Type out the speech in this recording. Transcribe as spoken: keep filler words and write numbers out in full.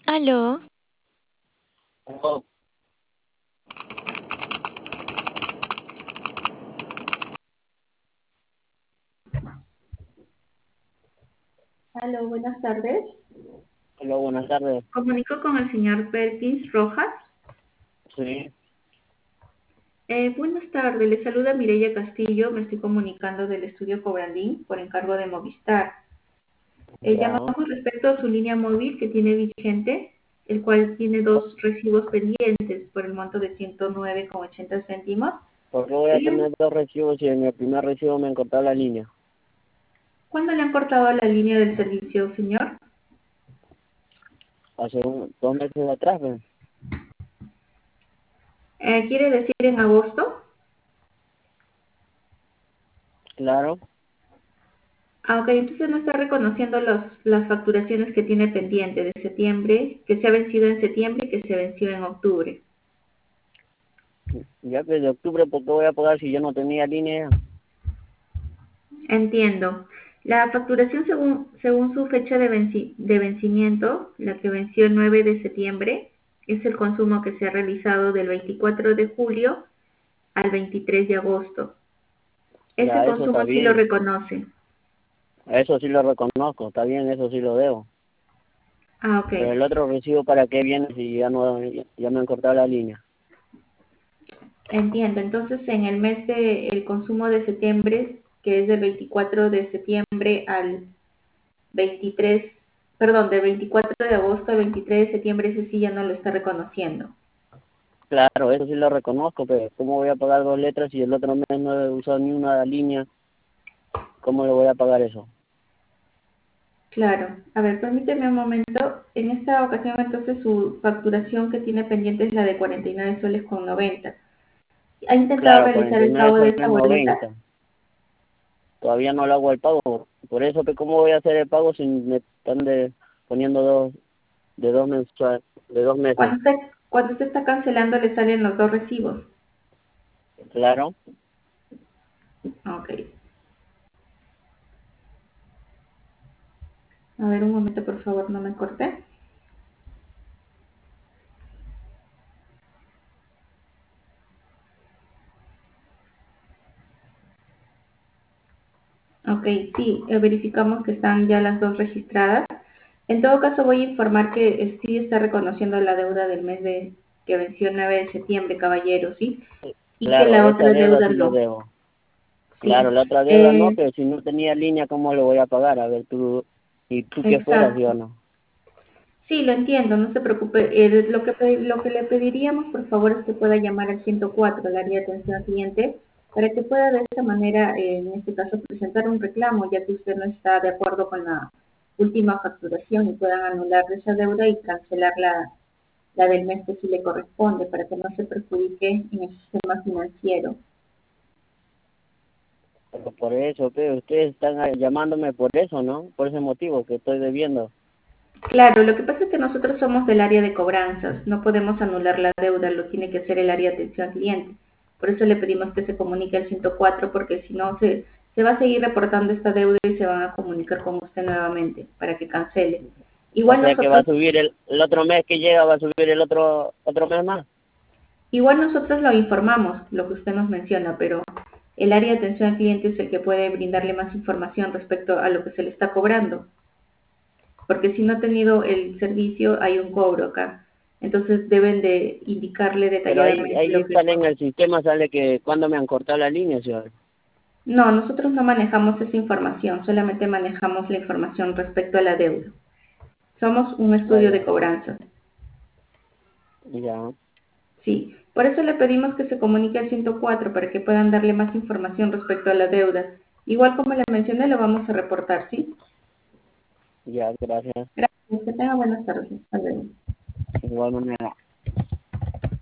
Aló, Oh, Aló, buenas tardes. hola, buenas tardes. Comunico con el señor Perkins Rojas. Sí, Eh, buenas tardes, le saluda Mireya Castillo. Me estoy comunicando del estudio Cobrandín por encargo de Movistar. Eh, ya. llamamos respecto a su línea móvil que tiene vigente, el cual tiene dos recibos pendientes por el monto de ciento nueve con ochenta céntimos. ¿Por qué voy a Y le- tener dos recibos si en el primer recibo me han cortado la línea? ¿Cuándo le han cortado la línea del servicio, señor? Hace un- dos meses atrás, pues. Eh, ¿quiere decir en agosto? Claro. Ah, ok, entonces no está reconociendo los, las facturaciones que tiene pendiente de septiembre, que se ha vencido en septiembre y que se venció en octubre. Ya que de octubre, ¿por qué voy a pagar si yo no tenía línea? Entiendo. La facturación según, según su fecha de, venci- de vencimiento, la que venció el nueve de septiembre, es el consumo que se ha realizado del veinticuatro de julio al veintitrés de agosto. Ese Ya, eso consumo está sí lo bien. reconoce. Eso sí lo reconozco, está bien, eso sí lo debo. Ah, ok. Pero el otro recibo, ¿para qué viene si ya no ya, ya me han cortado la línea? Entiendo. Entonces, en el mes de el consumo de septiembre, que es del veinticuatro de septiembre al veintitrés, perdón, del veinticuatro de agosto al veintitrés de septiembre, ese sí ya no lo está reconociendo. Claro, eso sí lo reconozco, pero ¿cómo voy a pagar dos letras si el otro mes no he usado ni una línea? ¿Cómo le voy a pagar eso? Claro. A ver, permíteme un momento. En esta ocasión, entonces, su facturación que tiene pendiente es la de cuarenta y nueve soles con noventa. ¿Ha intentado Claro, realizar cuarenta y el nueve pago de esta soles boleta? noventa. Todavía no le hago el pago. Por eso, que ¿cómo voy a hacer el pago si me están de, poniendo dos, de dos mensual, de dos meses? Cuando usted, cuando usted está cancelando, le salen los dos recibos. Claro. Ok. A ver, un momento, por favor, no me corte. Ok, sí, eh, verificamos que están ya las dos registradas. En todo caso, voy a informar que eh, sí está reconociendo la deuda del mes de que venció el nueve de septiembre, caballero, ¿sí? Y que Claro, la esa otra deuda deuda sí lo no, debo. Claro, sí. la otra deuda no, Eh, pero si no tenía línea, ¿cómo lo voy a pagar? A ver, tú, y tú que fueras, yo exacto. no. Sí, lo entiendo, no se preocupe. Eh, lo que pe- lo que le pediríamos, por favor, es que pueda llamar al ciento cuatro, el área de atención al cliente, para que pueda de esta manera, eh, en este caso, presentar un reclamo, ya que usted no está de acuerdo con la última facturación y puedan anular esa deuda y cancelar la, la del mes que sí le corresponde, para que no se perjudique en el sistema financiero. Pero por eso, pero ustedes están ah, llamándome por eso, ¿no? Por ese motivo que estoy debiendo. Claro, lo que pasa es que nosotros somos del área de cobranzas, no podemos anular la deuda, lo tiene que hacer el área de atención al cliente. Por eso le pedimos que se comunique al ciento cuatro, porque si no se, se va a seguir reportando esta deuda y se van a comunicar con usted nuevamente para que cancele. O Igual sea que va a nosotros, subir el, el otro mes que llega, va a subir el otro, otro mes más. igual nosotros lo informamos, lo que usted nos menciona, pero el área de atención al cliente es el que puede brindarle más información respecto a lo que se le está cobrando. Porque si no ha tenido el servicio hay un cobro acá. Entonces deben de indicarle Pero ahí, detalladamente lo ahí que sale fue. en el sistema, sale que cuando me han cortado la línea, señor. No, nosotros no manejamos esa información, solamente manejamos la información respecto a la deuda. Somos un Ah, estudio de ya, cobranza. ya. Sí, por eso le pedimos que se comunique al ciento cuatro para que puedan darle más información respecto a la deuda. Igual como le mencioné, lo vamos a reportar, ¿sí? Ya, gracias. Gracias, que tenga buenas tardes. Hasta luego. De igual manera.